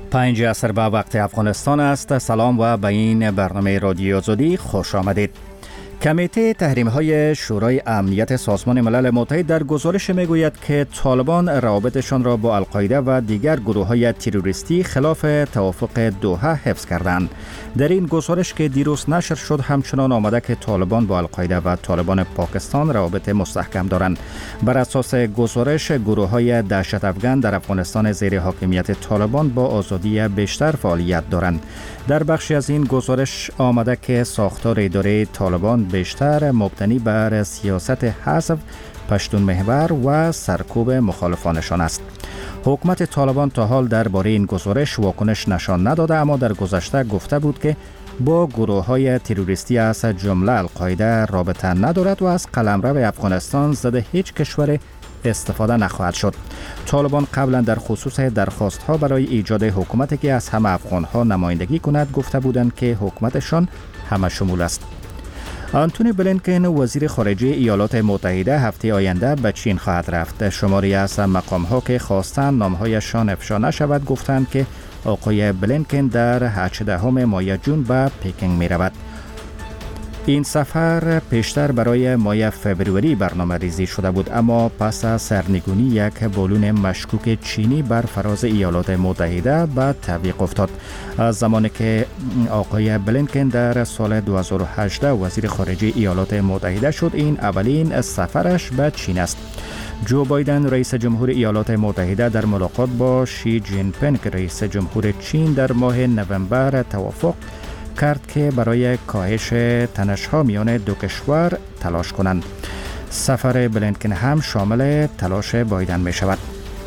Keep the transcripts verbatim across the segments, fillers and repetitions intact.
پنج عصر به وقت افغانستان است. سلام و به این برنامه رادیو آزادی خوش آمدید. کمیته تحریم‌های شورای امنیت سازمان ملل متحد در گزارش میگوید که طالبان روابطشان را با القاعده و دیگر گروه‌های تروریستی خلاف توافق دوحه حفظ کردند. در این گزارش که دیروز نشر شد همچنان آمده که طالبان با القاعده و طالبان پاکستان روابط مستحکم دارند. بر اساس گزارش گروه‌های دهشت افغان در افغانستان زیر حاکمیت طالبان با آزادی بیشتر فعالیت دارند. در بخشی از این گزارش آمده که ساختار اداره طالبان بیشتر مبتنی بر سیاست حذف، پشتون محور و سرکوب مخالفانشان است. حکومت طالبان تا حال درباره این گزارش واکنش نشان نداده، اما در گذشته گفته بود که با گروه‌های تروریستی از جمله القاعده رابطه ندارد و از قلمرو افغانستان ضد هیچ کشور استفاده نخواهد شد. طالبان قبلا در خصوص درخواست‌ها برای ایجاد حکومتی که از همه افغان‌ها نمایندگی کند گفته بودند که حکومتشان همه شمول است. آنتونی بلینکن وزیر خارجه ایالات متحده هفته آینده به چین خواهد رفت. شماری از مقام‌ها که خواستند نام‌هایشان افشا نشود گفتند که آقای بلینکن در هجدهم ماه جون به پکینگ می‌رود. این سفر پیشتر برای ماه فوریه برنامه ریزی شده بود، اما پس از سرنگونی یک بالون مشکوک چینی بر فراز ایالات متحده به تعویق افتاد. از زمانی که آقای بلینکن در سال دو هزار و هجده وزیر خارجه ایالات متحده شد، این اولین سفرش به چین است. جو بایدن رئیس جمهور ایالات متحده در ملاقات با شی جین پینگ رئیس جمهور چین در ماه نوامبر توافق کرد که برای کاهش تنش‌ها میان دو کشور تلاش کنند. سفر بلینکن هم شامل تلاش بایدن می شود.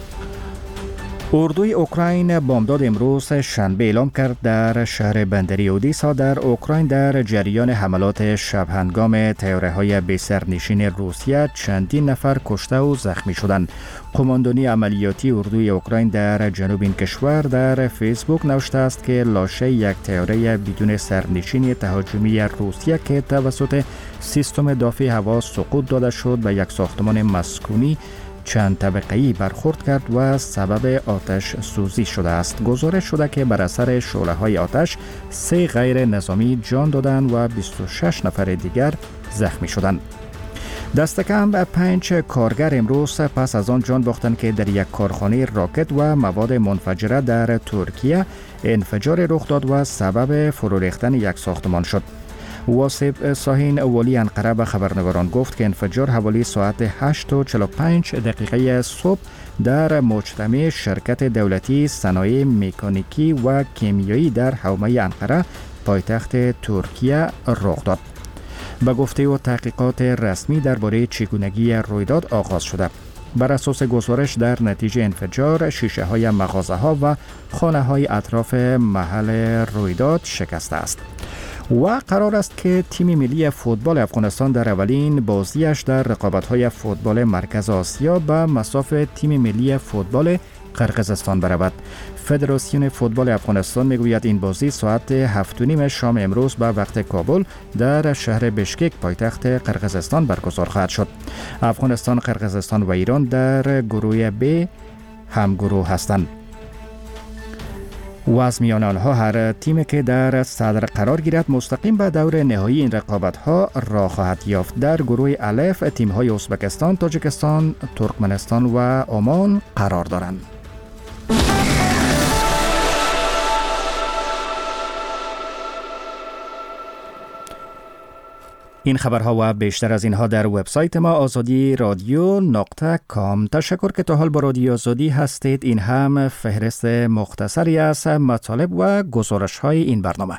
اردوی اوکراین بامداد امروز شنبه اعلام کرد در شهر بندری اودیسا در اوکراین در جریان حملات شبهنگام طیاره‌های بی‌سرنشین روسیه چندین نفر کشته و زخمی شدند. قماندانی عملیاتی اردوی اوکراین در جنوب این کشور در فیسبوک نوشته است که لاشه یک طیاره بدون سرنشین تهاجمی روسیه که توسط سیستم دفاع هوا سقوط داده شد به یک ساختمان مسکونی چند طبقه‌ای برخورد کرد و سبب آتش سوزی شده است. گزارش شده که بر اثر شعله‌های آتش سه غیر نظامی جان دادند و بیست و شش نفر دیگر زخمی شدند. دست کم پنج کارگر امروز پس از آن جان باختند که در یک کارخانه راکت و مواد منفجره در ترکیه انفجار رخ داد و سبب فرو ریختن یک ساختمان شد. واسب ساهین والی انقره به خبرنگاران گفت که انفجار حوالی ساعت هشت و چهل و پنج دقیقه صبح در مجتمع شرکت دولتی صنایع مکانیکی و کیمیایی در حومه انقره پایتخت ترکیه رخ داد. به گفته و تحقیقات رسمی درباره چگونگی رویداد آغاز شده. بر اساس گزارش در نتیجه انفجار شیشه های مغازه ها و خانه های اطراف محل رویداد شکسته است. و قرار است که تیم ملی فوتبال افغانستان در اولین بازیش در رقابت‌های فوتبال مرکز آسیا به مصاف تیم ملی فوتبال قرقیزستان برود. فدراسیون فوتبال افغانستان میگوید این بازی ساعت هفت و نیم شام امروز به وقت کابل در شهر بشکک پایتخت قرقیزستان برگزار خواهد شد. افغانستان، قرقیزستان و ایران در گروه ب همگروه هستند. و از میان آنها هر تیمی که در صدر قرار گیرد مستقیم به دور نهایی این رقابت‌ها راه خواهد یافت. در گروه الف تیم‌های ازبکستان، تاجیکستان، ترکمنستان و عمان قرار دارند. این خبرها و بیشتر از اینها در وبسایت ما آزادی رادیو نقطه کام. تشکر که تا حال با رادیو آزادی هستید. این هم فهرست مختصری از مطالب و گزارش های این برنامه.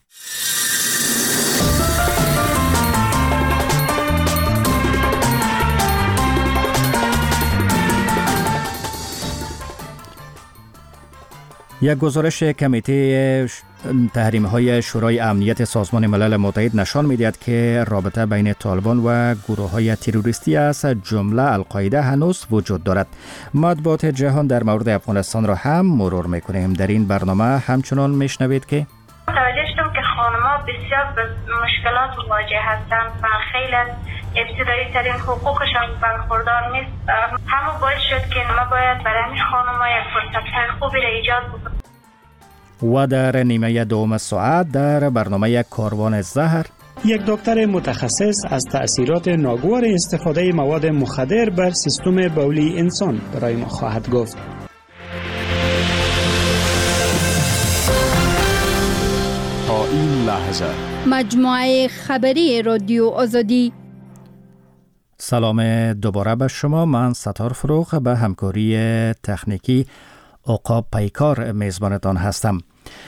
یک گزارش کمیته تحریم‌های شورای امنیت سازمان ملل متحد نشان می‌دهد که رابطه بین طالبان و گروه‌های تروریستی از جمله القاعده هنوز وجود دارد. مطبوعات جهان در مورد افغانستان را هم مرور می‌کنیم. در این برنامه همچنان می‌شنوید که توجه شدم که خانم‌ها بسیار به مشکلات مواجه هستند و خیلی از ابتدایی ترین حقوقشان برخوردار نیست. همون باعث شد که ما باید برای همین خانم‌ها یک فرصت خوبی را ایجاد بکنیم. و در نیمه دوم ساعت در برنامه کاروان زهر یک دکتر متخصص از تأثیرات ناگوار استفاده مواد مخدر بر سیستم بولی انسان برای ما خواهد گفت. تا این لحظه مجموعه خبری رادیو آزادی. سلام دوباره به شما. من ستار فروغ به همکاری تکنیکی عقاب پیکار میزبانتان هستم.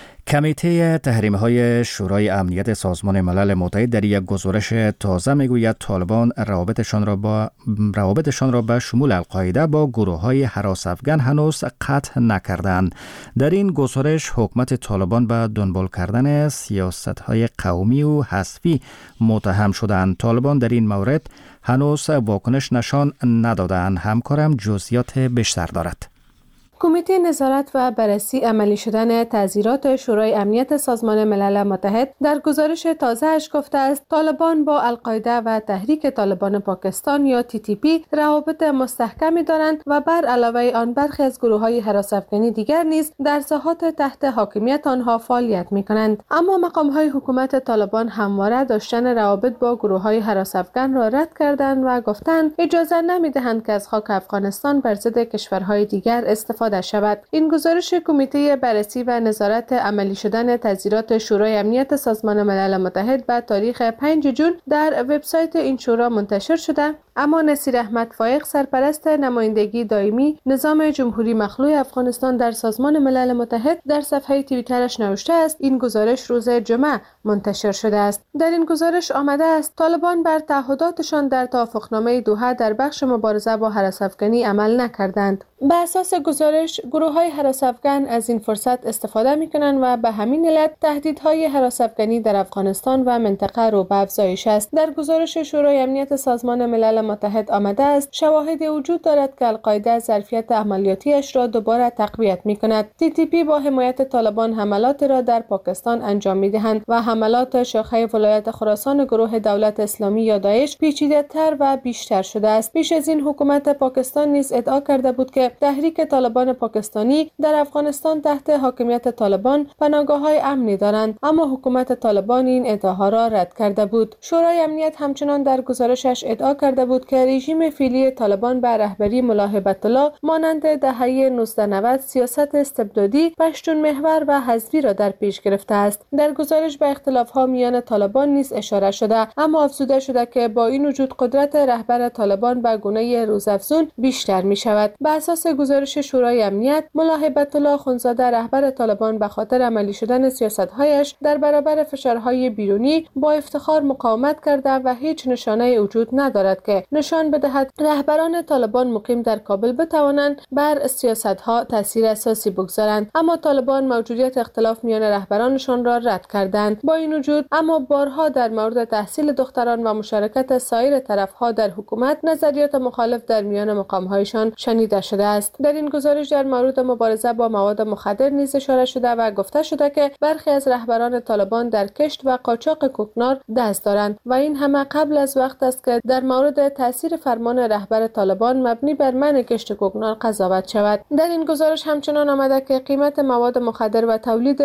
کمیته تحریم‌های شورای امنیت سازمان ملل متحد در یک گزارش تازه میگوید طالبان روابطشان را با روابطشان را به شمول القاعده با گروه‌های هراس افغان هنوز قطع نکردند. در این گزارش حکومت طالبان به دنبال کردن سیاست‌های قومی و حذفی متهم شدند. طالبان در این مورد هنوز واکنش نشان ندادند. همکارم جزئیات بیشتر دارد. کمیته نظارت و بررسی عملی شدن تعزیرات شورای امنیت سازمان ملل متحد در گزارش تازه‌اش گفته است طالبان با القاعده و تحریک طالبان پاکستان یا تی تی پی روابط مستحکمی دارند و بر علاوه آن برخی از گروه‌های هراس افغانی دیگر نیز در ساحات تحت حاکمیت آنها فعالیت می‌کنند. اما مقام‌های حکومت طالبان همواره داشتن روابط با گروه‌های هراس افغان را رد کردند و گفتند اجازه نمی‌دهند که از خاک افغانستان بر ضد کشورهای دیگر استفاده شود. این گزارش کمیته بررسی و نظارت عملی شدن تعزیرات شورای امنیت سازمان ملل متحد به تاریخ پنج جون در وبسایت این شورا منتشر شده، اما نصیر احمد فایق سرپرست نمایندگی دائمی نظام جمهوری مخلوع افغانستان در سازمان ملل متحد در صفحه توییترش نوشته است این گزارش روز جمعه منتشر شده است. در این گزارش آمده است طالبان بر تعهداتشان در توافقنامه دوحه در بخش مبارزه با هراس افغانی عمل نکردند. به اساس گزارش گروه‌های هراس افغان از این فرصت استفاده می‌کنند و به همین علت تهدیدهای هراس افغانی در افغانستان و منطقه رو به افزایش است. در گزارش شورای امنیت سازمان ملل متحد آمده است شواهدی وجود دارد که القاعده ظرفیت عملیاتیش را دوباره تقویت می‌کند. تی تی پی با حمایت طالبان حملات را در پاکستان انجام می‌دهند و حملات شاخه ولایت خراسان گروه دولت اسلامی یا داعش پیچیده‌تر و بیشتر شده است. پیش از این حکومت پاکستان نیز ادعا کرده بود که تحریک طالبان پاکستانی در افغانستان تحت حاکمیت طالبان پناهگاه‌های امنی دارند، اما حکومت طالبان این ادعاها را رد کرده بود. شورای امنیت همچنان در گزارشش ادعا کرده بود که رژیم فعلی طالبان به رهبری ملا هیبت الله مانند دهه نوزده نود سیاست استبدادی، پشتون محور و حذفی را در پیش گرفته است. در گزارش به اختلاف‌ها میان طالبان نیز اشاره شده، اما افزوده شده که با این وجود قدرت رهبر طالبان به گونه روزافزون بیشتر می‌شود. به اساس گزارش شورای امنیت ملا هیبت الله اخوندزاده رهبر طالبان به خاطر عملی شدن سیاست‌هایش در برابر فشارهای بیرونی با افتخار مقاومت کرده و هیچ نشانه وجود ندارد که نشان بدهد رهبران طالبان مقیم در کابل بتوانند بر سیاست‌ها تاثیر اساسی بگذارند. اما طالبان موجودیت اختلاف میان رهبرانشان را رد کردند. با این وجود اما بارها در مورد تحصیل دختران و مشارکت سایر طرف‌ها در حکومت نظریات مخالف در میان مقام‌هایشان شنیده شده است. در این گزارش در مورد مبارزه با مواد مخدر نیز اشاره شده و گفته شده که برخی از رهبران طالبان در کشت و قاچاق کوکنار دست دارند و این همه قبل از وقت است که در مورد تاثیر فرمان رهبر طالبان مبنی بر منع کشت کوکنار قضاوت شود. در این گزارش همچنان آمده که قیمت مواد مخدر و تولید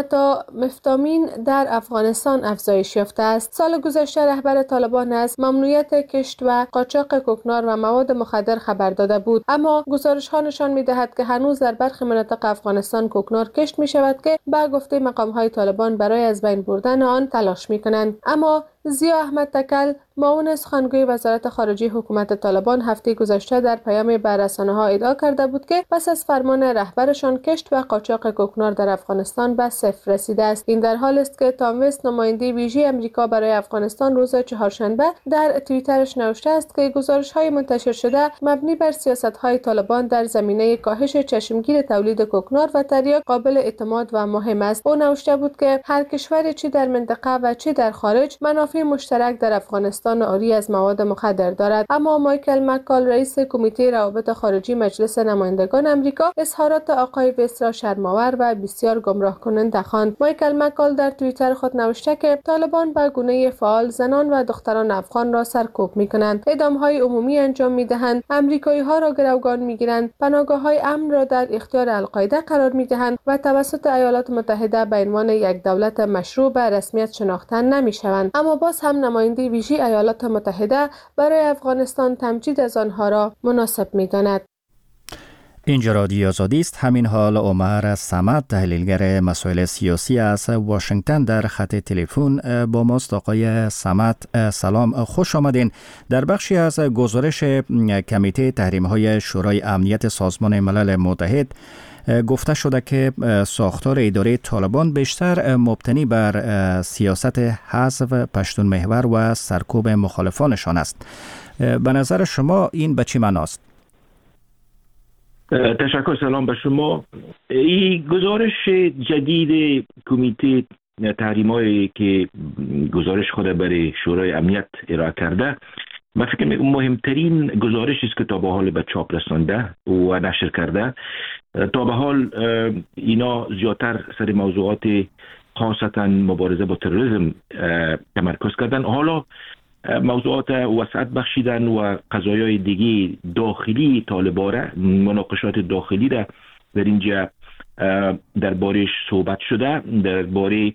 متامفتامین در افغانستان افزایش یافته است. سال گذشته رهبر طالبان از ممنوعیت کشت و قاچاق کوکنار و مواد مخدر خبر داده بود، اما گزارش ها نشان می‌دهد که هنوز در برخی مناطق افغانستان کوکنار کشت می‌شود که به گفته مقام‌های طالبان برای از بین بردن آن تلاش می‌کنند. اما ضیا احمد تکل معاون سخنگوی وزارت خارجه حکومت طالبان هفته گذشته در پیامی به رسانه‌ها ادعا کرده بود که پس از فرمان رهبرشان کشت و قاچاق کوکنار در افغانستان به صفر رسیده است. این در حالی است که تام وست نماینده ویژه امریکا برای افغانستان روز چهارشنبه در توییترش نوشته است که گزارش‌های منتشر شده مبنی بر سیاست‌های طالبان در زمینه کاهش چشمگیر تولید کوکنار و تریاک قابل اعتماد و مهم است. او نوشته بود که هر کشور چه در منطقه و چه در خارج منافع جغرافی مشترک در افغانستان عاری از مواد مخدر دارد. اما مایکل مکال رئیس کمیته روابط خارجی مجلس نمایندگان امریکا اظهارات آقای وست را شرم‌آور و بسیار گمراه کننده خواند. مایکل مکال در توییتر خود نوشته که طالبان به گونه فعال زنان و دختران افغان را سرکوب می‌کنند، اعدام‌های عمومی انجام می‌دهند، آمریکایی‌ها را گروگان می‌گیرند، پناهگاه‌های امن را در اختیار القاعده قرار می‌دهند و توسط ایالات متحده به عنوان یک دولت مشروع به رسمیت شناخته نمی‌شوند. اما باز هم نماینده ویژه ایالات متحده برای افغانستان تمجید از آنها را مناسب می‌داند. اینجا رادیو آزادی است. همین حال عمر صمد، تحلیلگر مسائل سیاسی از واشنگتن در خط تلفن با ماست. آقای صمد سلام، خوش آمدین. در بخشی از گزارش کمیته تحریم‌های شورای امنیت سازمان ملل متحد گفته شده که ساختار اداره طالبان بیشتر مبتنی بر سیاست حذف پشتون محور و سرکوب مخالفانشان است. به نظر شما این به چه معناست؟ تشکر. سلام به شما. این گزارش جدید کمیته تحریم‌هایی که گزارش خود برای شورای امنیت ارائه کرده، من فکر می‌کنم مهمترین گزارشی است که تا به حال به چاپ رسانده و نشر کرده. تا به حال اینا زیادتر سر موضوعات خاصتا مبارزه با تروریسم تمرکز کردن. حالا موضوعات وسعت بخشیدن و قضایای دیگه داخلی طالبان، مناقشات داخلی را در اینجا دربارش صحبت شده. درباره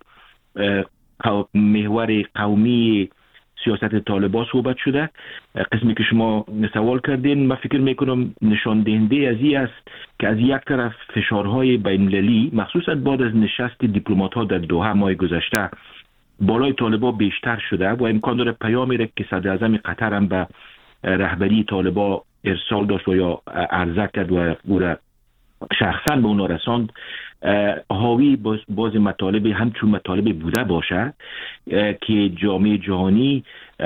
محور قومی سیاست طالبان صحبت شده. قسمی که شما سوال کردین، من فکر میکنم نشان دهنده از این است که از یک طرف فشارهای بین‌المللی مخصوصا بعد از نشست دیپلمات‌ها در دوحه ماه گذشته بالای طالبان بیشتر شده و امکان داره پیامی را که صدر اعظم قطر هم به رهبری طالبان ارسال داشت و یا عرضه کرد و او را شخصا به اونا رساند، حاوی باز, باز مطالب همچون مطالب بوده باشه که جامعه جهانی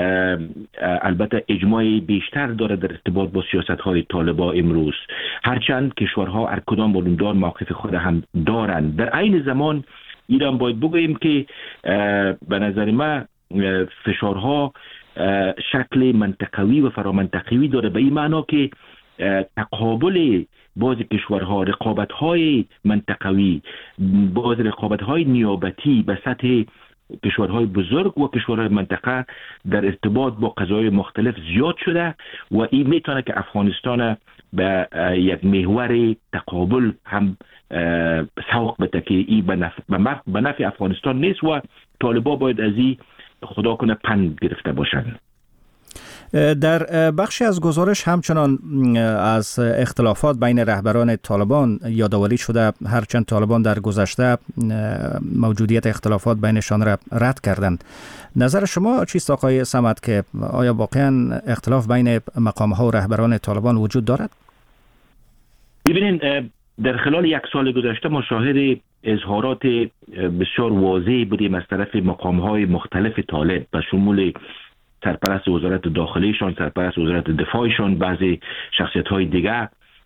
البته اجماع بیشتر داره در ارتباط با سیاست‌های طالبان امروز، هرچند کشورها هر کدام بلندار موقف خود هم دارند. در عین زمان ایران باید بگوییم که به نظر من فشارها شکل منطقوی و فرامنطقوی داره، به این معنا که تقابل باز کشورها، رقابت‌های منطقوی، باز رقابت‌های نیابتی به سطح کشورهای بزرگ و کشورهای منطقه در ارتباط با قضایای مختلف زیاد شده و این میتونه که افغانستان به یک محور تقابل هم سوق بده که این به نفع افغانستان نیست و طالبان باید از این خدا کنه پند گرفته باشند. در بخشی از گزارش همچنان از اختلافات بین رهبران طالبان یادآوری شده، هرچند طالبان در گذشته موجودیت اختلافات بینشان را رد کردند. نظر شما چیست آقای صمد که آیا واقعا اختلاف بین مقام‌ها و رهبران طالبان وجود دارد؟ ببینید، در خلال یک سال گذشته ما شاهد اظهارات بسیار واضح بودیم از طرف مقام‌های مختلف طالب به شمول سرپرست وزارت داخلیشان، سرپرست وزارت دفاعشان، بعضی شخصیت‌های دیگر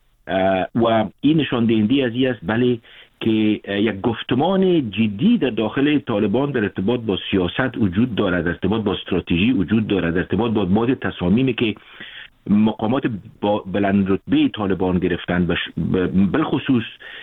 و این نشان دهنده از این است بله که یک گفتمان جدی در داخل طالبان در ارتباط با سیاست وجود دارد، در ارتباط با استراتژی وجود دارد، در ارتباط با بعضی تصامیمی که مقامات بلند رتبه طالبان گرفتند، بالخصوص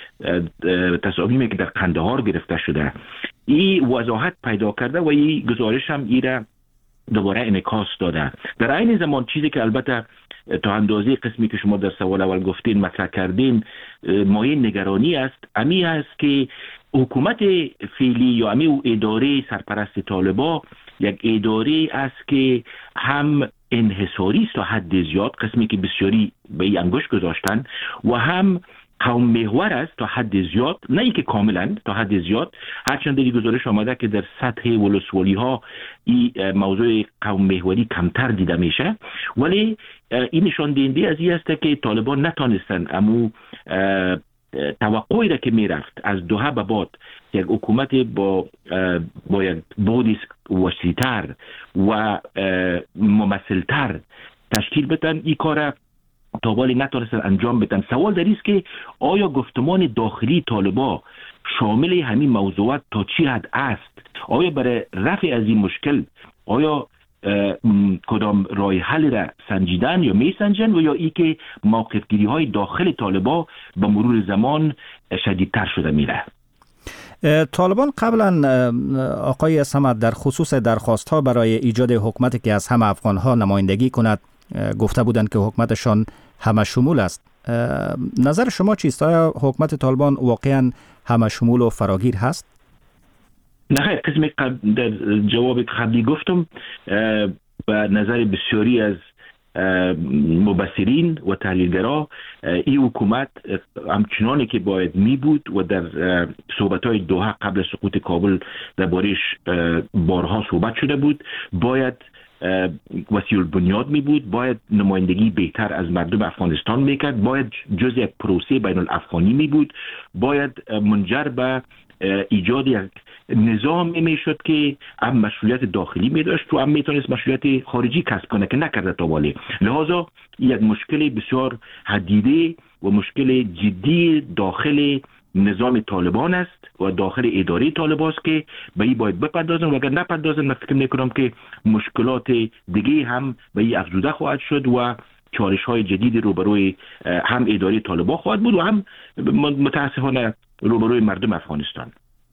تصامیمی که در قندهار گرفته شده. این وضاحت پیدا کرده و این گزارش هم ایره دوباره انعکاس داده. در عین زمان چیزی که البته تا اندازه قسمی که شما در سوال اول گفتین مطرح کردین مایه نگرانی است، امی است که حکومت فعلی یا امی اداره سرپرست طالبان یک اداره است که هم انحصاری است تا حد زیاد، قسمی که بسیاری به این انگشت گذاشتن، و هم قوم محور است تا حد زیاد، نه اینکه کاملا، تا حد زیاد، هرچند در گزارش آمده که در سطح ولسوالی ها این موضوع قوم محوری کمتر دیده میشه، ولی این نشان دهنده از این است که طالبان نتانستن امو توقعی را که میرفت از دوحه به بعد یک حکومت با با یک بودی وسیع‌تر و ممثلتر تشکیل بدن، این کار تا ولی نتونستن انجام بدن. سوال در است که آیا گفتمان داخلی طالبان شامل همین موضوعات تا چی حد است؟ آیا برای رفع از این مشکل آیا کدام راه حل را سنجیدن یا می سنجن و یا ای که موقف گیری های داخل طالبان به مرور زمان شدیدتر شده میره؟ طالبان قبلا آقای صمد در خصوص درخواست ها برای ایجاد حکومتی که از همه افغان ها نمایندگی کند گفته بودند که حکومتشان همه شمول است. نظر شما چیست؟ آیا حکومت طالبان واقعا همه شمول و فراگیر هست؟ نه، قسم در جواب قبلی گفتم به نظر بسیاری از مبصرین و تحلیلگرا این حکومت همچنانی که باید می بود و در صحبت‌های دوحه قبل سقوط کابل در بارش بارها صحبت شده بود، باید وسیع البنیاد می بود، باید نمایندگی بهتر از مردم افغانستان میکرد، باید جزء یک پروسه بین الافغانی می بود، باید منجر به ایجاد یک نظام می شد که هم مسئولیت داخلی می داشت و هم می تونست مسئولیت خارجی کسب کنه که نکرده تا حالا. لحاظا یک مشکل بسیار حدیده و مشکل جدی داخل نظام طالبان است و داخل اداره طالبان است که به این باید بپردازن و اگر نپردازن من فکر میکنم که مشکلات دیگه هم به این افزوده خواهد شد و چالش های جدیدی روبروی هم اداره طالبان خواهد بود و هم متاسفانه روبروی مردم افغانستان.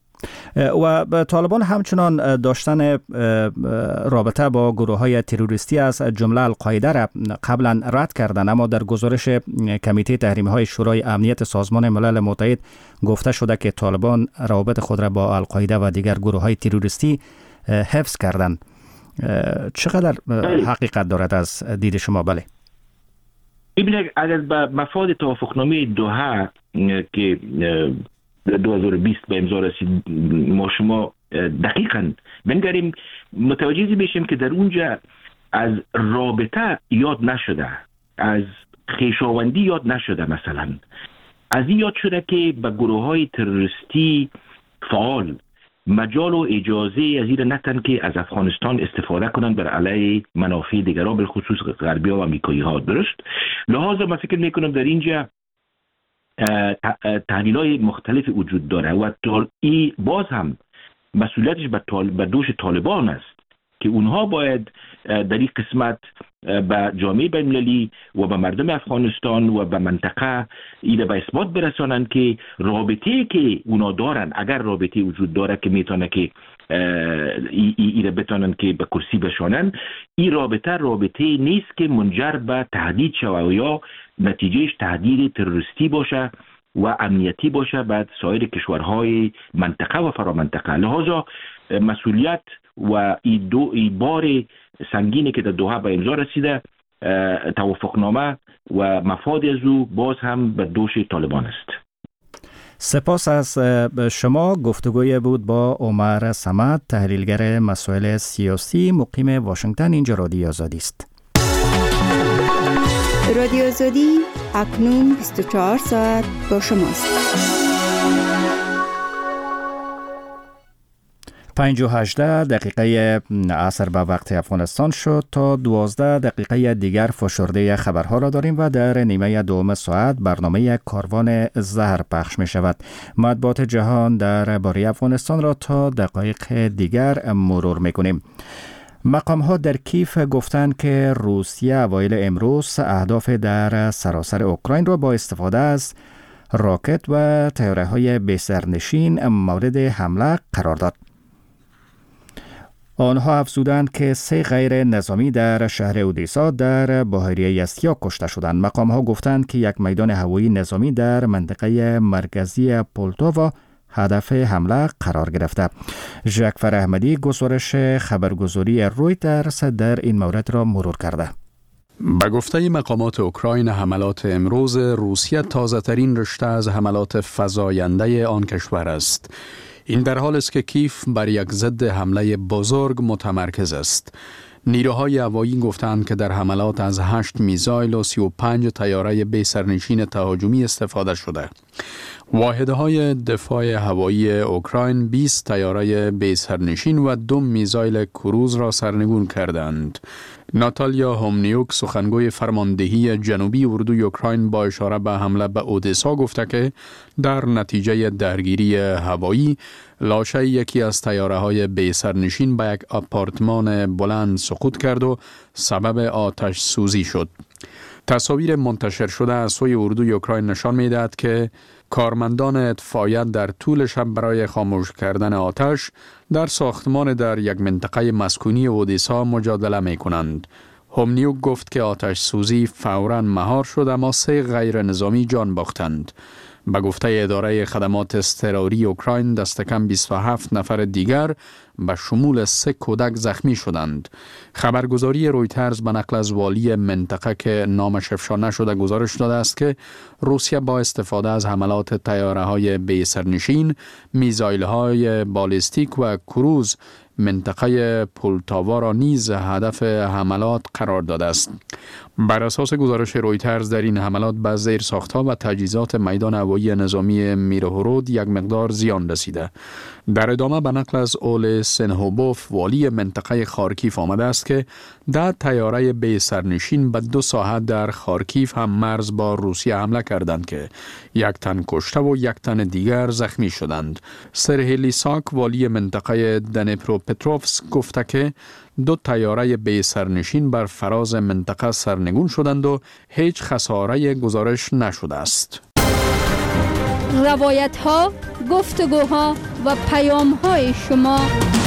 و طالبان همچنان داشتن رابطه با گروه های تروریستی از جمله القاعده را قبلا رد کردن، اما در گزارش کمیته تحریمی های شورای امنیت سازمان ملل متحد گفته شده که طالبان روابط خود را با القاعده و دیگر گروه های تروریستی حفظ کردند. چقدر حقیقت دارد از دید شما؟ بله، ببینید اگر به مفاد توافقنامه دوحه که دو هزار و بیست به امضا رسید ما شما دقیقاً بنگریم متوجه بشیم که در اونجا از رابطه یاد نشده، از خویشاوندی یاد نشده، مثلا از این یاد شده که به گروه های تروریستی فعال مجال و اجازه از این نتن که از افغانستان استفاده کنند بر علیه منافع دیگران بالخصوص غربی ها و امریکایی ها. درست؟ لحاظا من فکر میکنم در اینجا تحلیل های مختلف وجود داره و این باز هم مسئولیتش به دوش طالبان است که اونها باید در این قسمت به جامعه بین‌المللی و به مردم افغانستان و به منطقه ایده به اثبات برسانند که رابطه که اونا دارن، اگر رابطه وجود داره که میتونه که ایده بتونن که به کرسی بشانن، این رابطه رابطه نیست که منجر به تهدید شود یا نتیجهش تهدید تروریستی باشه و امنیتی باشه بعد سایر کشورهای منطقه و فرامنطقه. لحاظا مسئولیت و این دو ای بار سنگینی که در دوحه به امضا رسیده توافقنامه و مفاد از او باز هم به دوش طالبان است. سپاس از شما. گفتگوی بود با عمر صمد، تحلیلگر مسائل سیاسی مقیم واشنگتن. اینجا رادیو آزادی است. رادیو آزادی اکنون بیست و چهار ساعت با شماست. پنج و هجده دقیقه عصر به وقت افغانستان شد. تا دوازده دقیقه دیگر فشرده خبرها را داریم و در نیمه دوم ساعت برنامه کاروان زهر پخش می شود. مطبوعات جهان در باره افغانستان را تا دقایق دیگر مرور می کنیم. مقام ها در کیف گفتند که روسیه اوایل امروز اهداف در سراسر اوکراین را با استفاده از راکت و طیاره های بی‌سرنشین مورد حمله قرار داد. آنها افزودند که سه غیر نظامی در شهر اودیسا در بحیره یستیا کشته شدند. مقام ها گفتند که یک میدان هوایی نظامی در منطقه مرکزی پولتاوا هدف حمله قرار گرفته. ژکفر احمدی گزارش خبرگزاری رویترز در این مورد را مرور کرده. به گفته مقامات اوکراین، حملات امروز روسیه تازه ترین رشته از حملات فزاینده آن کشور است. این در حال است که کیف بر یک ضد حمله بزرگ متمرکز است. نیروهای هوایی گفتند که در حملات از هشت میزایل و سی و پنج طیاره بی سرنشین تهاجمی استفاده شده. واحدهای دفاع هوایی اوکراین بیست طیاره بی سرنشین و دو میزایل کروز را سرنگون کردند. ناتالیا هومنیوک سخنگوی فرماندهی جنوبی اردوی اوکراین با اشاره به حمله به اودسا گفته که در نتیجه درگیری هوایی لاشه یکی از طیاره‌های بی سرنشین به یک آپارتمان بلند سقوط کرد و سبب آتش سوزی شد. تصاویر منتشر شده از سوی اردوی اوکراین نشان می‌دهد که کارمندان اطفائیه در طول شب برای خاموش کردن آتش در ساختمان در یک منطقه مسکونی اودسا مجادله می کنند. هومنیوک گفت که آتش سوزی فوراً مهار شد اما سه غیر نظامی جان باختند. به گفته اداره خدمات اضطراری اوکراین دست کم بیست و هفت نفر دیگر به شمول سه کودک زخمی شدند. خبرگزاری رویترز به نقل از والی منطقه که نامش افشا نشده گزارش داده است که روسیه با استفاده از حملات طیاره‌های بی سرنشین، میزایل‌های بالستیک و کروز منطقه پولتاوا را نیز هدف حملات قرار داده است. بر اساس گزارش رویترز در این حملات به زیرساخت‌ها و تجهیزات میدان هوایی نظامی میرهورود یک مقدار زیان رسیده. در ادامه به نقل از اول سنهوبوف والی منطقه خارکیف آمده است که ده طیاره بی سرنشین به دو ساحت در خارکیف هم مرز با روسیه حمله کردند که یک تن کشته و یک تن دیگر زخمی شدند. سرهی لیساک والی منطقه دنیپروپتروفسک گفته که دو طیاره بی سرنشین بر فراز منطقه سرنگون شدند و هیچ خساره گزارش نشده است. روایت ها، گفتگوها و پیام های شما.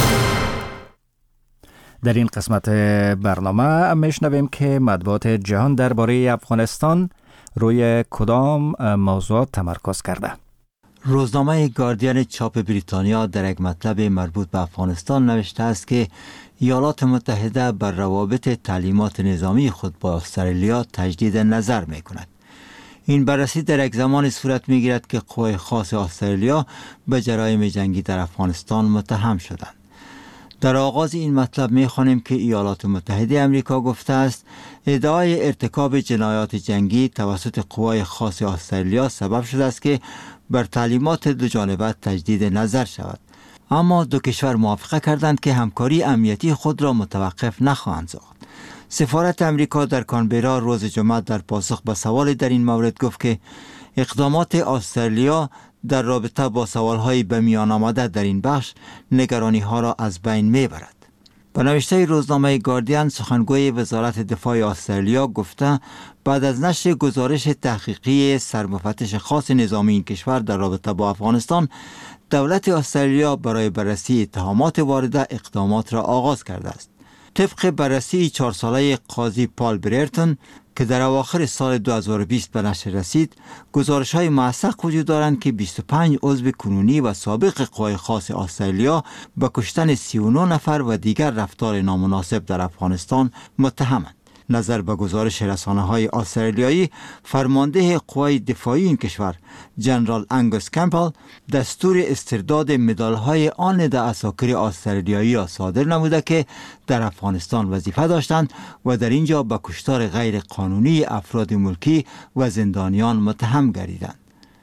در این قسمت برنامه میشنویم که مطبوعات جهان درباره افغانستان روی کدام موضوع تمرکز کرده. روزنامه گاردین چاپ بریتانیا در یک مطلب مربوط به افغانستان نوشته است که ایالات متحده بر روابط تعلیمات نظامی خود با استرالیا تجدید نظر می کند. این بررسی در یک زمان صورت می گیرد که قوای خاص استرالیا به جرایم جنگی در افغانستان متهم شدند. در آغاز این مطلب می خوانیم که ایالات متحده آمریکا گفته است ادعای ارتکاب جنایات جنگی توسط قوای خاص استرالیا سبب شده است که بر تعلیمات دو جانبه تجدید نظر شود. اما دو کشور موافقه کردند که همکاری امنیتی خود را متوقف نخواهند ساخت. سفارت امریکا در کانبرا روز جمعه در پاسخ به سوال در این مورد گفت که اقدامات استرالیا در رابطه با سوالهای به میان آمده در این بخش نگرانی ها را از بین می برد. به نوشته روزنامه گاردین سخنگوی وزارت دفاع استرالیا گفته بعد از نشر گزارش تحقیقی سرمفتش خاص نظامی این کشور در رابطه با افغانستان، دولت استرالیا برای بررسی اتهامات وارده اقدامات را آغاز کرده است. طبق بررسی چهار ساله قاضی پال بررتون که در اواخر سال دو هزار و بیست به نشر رسید، گزارش‌های موثق وجود دارند که بیست و پنج عضو کنونی و سابق قوای خاص استرالیا به کشتن سی و نه نفر و دیگر رفتار نامناسب در افغانستان متهمند. نظر به گزارش رسانه‌های استرالیایی، فرمانده قوای دفاعی این کشور جنرال انگوس کمپل دستور استرداد مدال‌های آن عساکر استرالیایی را صادر نموده که در افغانستان وظیفه داشتند و در اینجا به کشتار غیر قانونی افراد ملکی و زندانیان متهم گردیدند.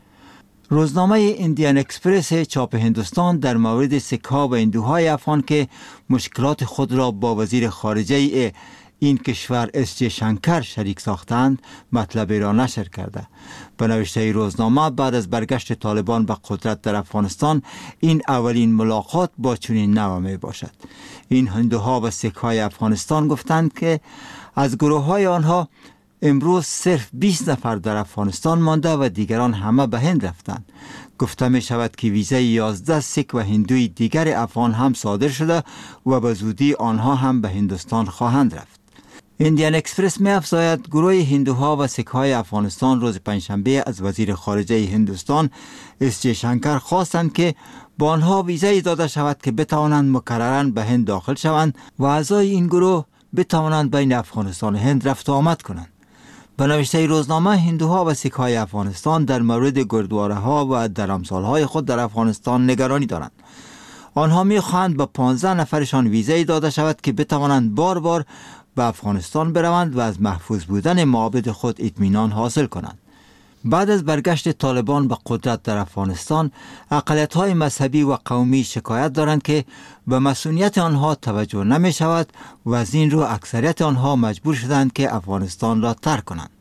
روزنامه ایندیان اکسپرس چاپ هندوستان در مورد سکه‌ها و هندوهای افغان که مشکلات خود را با وزیر خارجه این کشور اس جی شنکر شریک ساختند مطلبی را نشر کرده. به نوشته روزنامه بعد از برگشت طالبان به قدرت در افغانستان این اولین ملاقات با چنین نوع می باشد. این هندوها و سکهای افغانستان گفتند که از گروه های آنها امروز صرف بیست نفر در افغانستان مانده و دیگران همه به هند رفتند. گفته می شود که ویزای یازده سک و هندوی دیگر افغان هم صادر شده و به زودی آنها هم به هندوستان خواهند رفت. ایندیان اکسپرس می افزاید گروه هندوها و سکهای افغانستان روز پنجشنبه از وزیر خارجه هندوستان اس جی شنکر خواستند که با آنها ویزای داده شود که بتوانند مکرراً به هند داخل شوند و اعضای این گروه بتوانند بین افغانستان و هند رفت و آمد کنند. به نوشته روزنامه، هندوها و سکهای افغانستان در مورد گردواره ها و درامسالهای خود در افغانستان نگرانی دارند. آنها می‌خواهند به پانزده نفرشان ویزای داده شود که بتوانند بار بار به افغانستان بروند و از محفوظ بودن معابد خود اطمینان حاصل کنند. بعد از برگشت طالبان به قدرت در افغانستان، اقلیت‌های مذهبی و قومی شکایت دارند که به مسئولیت آنها توجه نمی شود و از این رو اکثریت آنها مجبور شدند که افغانستان را ترک کنند.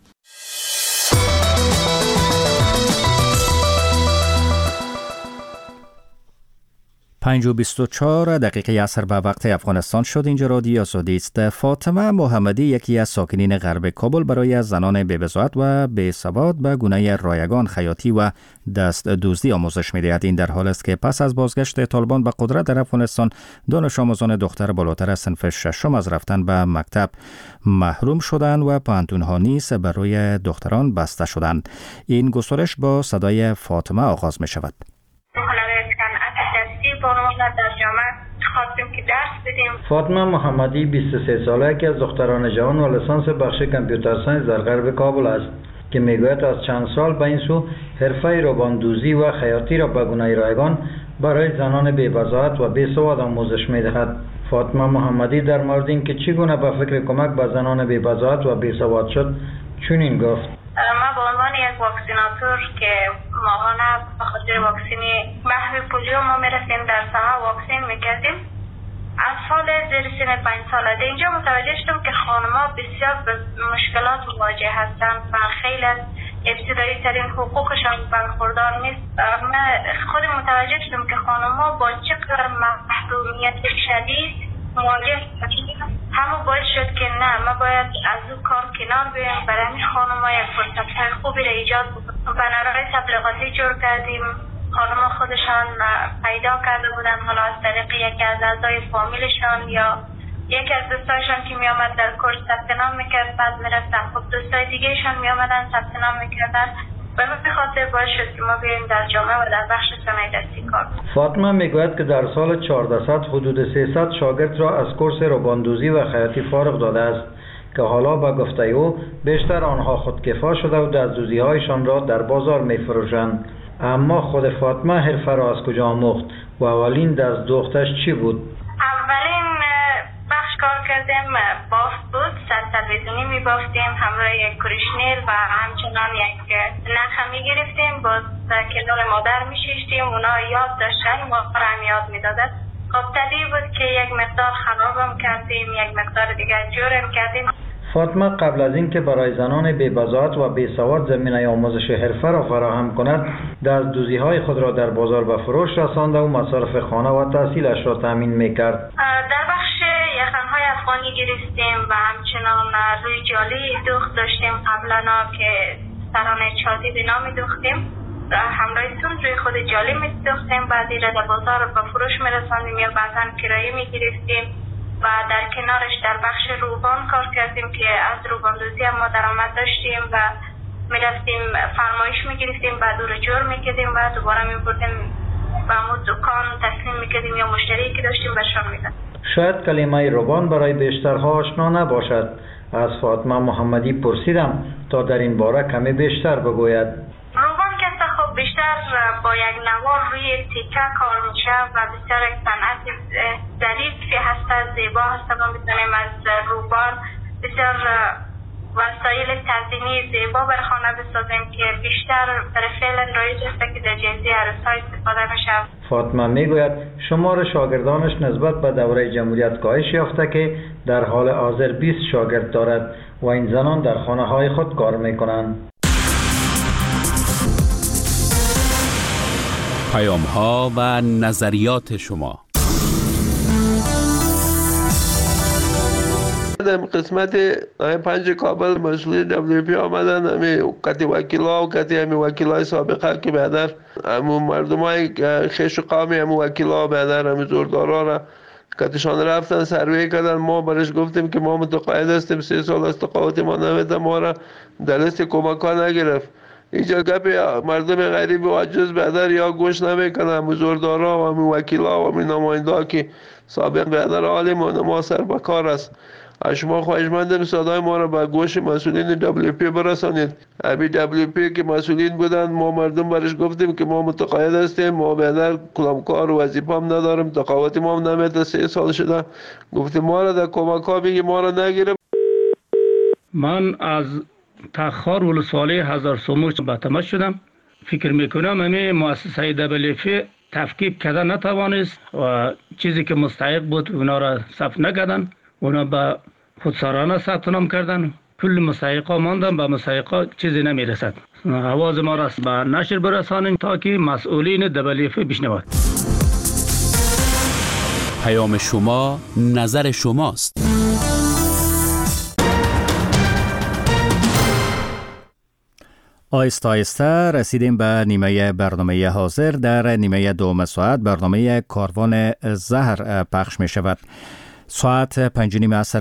پنج و بیست و چهار دقیقه عصر به وقت افغانستان شد. اینجا رادیو آزادی است. فاطمه محمدی یکی از ساکنین غرب کابل برای زنان بی‌بضاعت و بی‌سواد به گونه رایگان، خیاطی و دست دزدی آموزش می‌دهد. این در حال است که پس از بازگشت طالبان به قدرت در افغانستان، دانش آموزان دختر بالاتر از صنف ششم از رفتن به مکتب محروم شدند و پانتون‌ها نیز برای دختران بسته شدند. این گزارش با صدای فاطمه آغاز می‌شود. در جامعه خواستیم که درس بدیم. فاطمه محمدی بیست و سه ساله که از دختران جوان و لیسانس بخش کامپیوتر ساینس در غرب کابل است که میگوید از چند سال به این سو حرفه روباندوزی و خیاطی را به گونه رایگان برای زنان بی‌بضاعت و بی‌سواد آموزش می‌دهد. فاطمه محمدی در مورد اینکه چگونه به فکر کمک به زنان بی‌بضاعت و بی‌سواد شد چنین گفت: ما به عنوان یک واکسیناتور که ماهانه به خاطر واکسین محو پولیو ما میرسیم در ساحه واکسین میکردیم. اطفال زیر سن پنج ساله در اینجا متوجه شدم که خانم‌ها بسیار به مشکلات مواجه هستند و خیلی از ابتدایی ترین حقوقشان برخوردار نیست. من خود متوجه شدم که خانم‌ها با چقدر محرومیت شدید مواجه هستند. همون باعث شد که نه، ما باید از اون کار کنار بیاییم، برای همین خانم‌ها یک فرصت‌های خوبی را ایجاد بکنیم. بنرهای تبلیغاتی جور کردیم، خانم‌ها خودشان پیدا کرده بودن، حالا از طریق یکی از اعضای فامیلشان یا یکی از دوستایشان که می آمد در کورس ثبت نام میکرد، بعد میرفتن خب دوستای دیگهشان می آمدن ثبت نام میکردن. به همین خاطر باعث شد که ما بیاییم در جامعه و در بخش صنایع دستی کار. فاطمه میگوید که در سال چهارده حدود سیصد شاگرد را از کورس روباندوزی و خیاطی فارغ داده است که حالا به گفته او بیشتر آنها خودکفا شده و دست‌دوزی هایشان را در بازار میفروشند. اما خود فاطمه حرفه را از کجا آموخت و اولین دست دوختش چی بود؟ اولین بخش کار کردیم بافت بود، سر تلویزیونی می بافتیم همراه یک کریشنیر و همچنان یک نخ می گرفتیم، باز کنار مادر می شیشتیم، اونا یاد داشتن ما را هم یاد می دادد. خب طبیعی بود که یک مقدار خرابم کردیم، یک مقدار دیگر جورم کردیم. فاطمه قبل از اینکه برای زنان بی‌بضاعت و بی‌سواد زمینه آموزش حرفه را فراهم کند، دست‌دوزی‌های خود را در بازار به فروش رسانده و مصارف خانه و تحصیلش را تامین می‌کرد. در بخش یخن‌های افغانی گرفتیم و همچنان روی جالی دوخت داشتیم قبلا که سرانه چادی به نام دوختیم. همراه سون روی خود جالی می‌دوختیم، بعدی را در بازار به فروش می‌رساندیم یا بعضاً کرایه می‌گرفتیم. و در کنارش در بخش روبان کار کردیم که از روباندوزی هم ما درآمد داشتیم و میرفتیم فرمایش میگرفتیم، بعد او رو جور میکردیم و دوباره میبردیم و همون دکان تسلیم میکردیم یا مشتری که داشتیم بهشان میدن. شاید کلمه روبان برای بیشترها آشنا نباشد. از فاطمه محمدی پرسیدم تا در این باره کمی بیشتر بگوید. روبان که خب بیشتر با یک نوار روی تیکه کار میشه و بسیار یک صنعت ظریفی هست، زیبا هست. ما میتونیم از روبان بسیار وسایل تزیینی زیبا بر خانه بسازیم که بیشتر در فعلا رایج است که در جنسی عروس‌ها استفاده میشه. فاطمه میگوید شمار شاگردانش نسبت به دوره جمهوریت کاهش یافته که در حال حاضر بیست شاگرد دارد و این زنان در خانه های خود کار میکنند. پیام ها و نظریات شما. در قسمت پنج کابل مسئولین دبلیو پی آمدن، همه قطعی وکیلا و قطعی همه وکیلای سابقه که بیادر همه مردم های خیش و قومی همه وکیلا بیادر همه زوردارا را قطعشان رفتن سروی کردن. ما برش گفتیم که ما متقاعد هستیم، سه سال از تقاعد ما نمیده، ما را در لیست کمک ها نگرفت. اینجا گپ مردم غریب و عجز بیادر یا گوش نمیکنن، همه زوردارا و همه وکیلا و همه نماینده ها که سابق بیادر عالم و ما سر بکار است. شما خواهشمندم صدای ما را به گوش مسئولین دبلیو پی برسانید. ابی دبلیو پی که مسئولین بودند، ما مردم برش گفتیم که ما متقاعد هستیم، ما بیادر کلامکار و وظیفه هم نداریم، تقاعد ما هم نمیده، سه سال شده. گفتیم ما را در کمک ها بگی، ما را نگیره. من از تخار ولسوالی هزار سوموش به تماس شدم. فکر میکنم همین مؤسسه دبلیف تفکیک کردن نتوانست و چیزی که مستحق بود اونا را ثبت نکردن، اونا به خودسرانه ثبت نام کردن. کل مستحقا ماندن، به مستحقا چیزی نمیرسد. آواز ما را به نشر برسانیم تا که مسئولین دبلیف بشنوند. پیام شما نظر شماست. آیسته آیسته رسیدیم به نیمه برنامه حاضر. در نیمه دوم ساعت برنامه کاروان زهر پخش می شود. ساعت پنج نیم عصر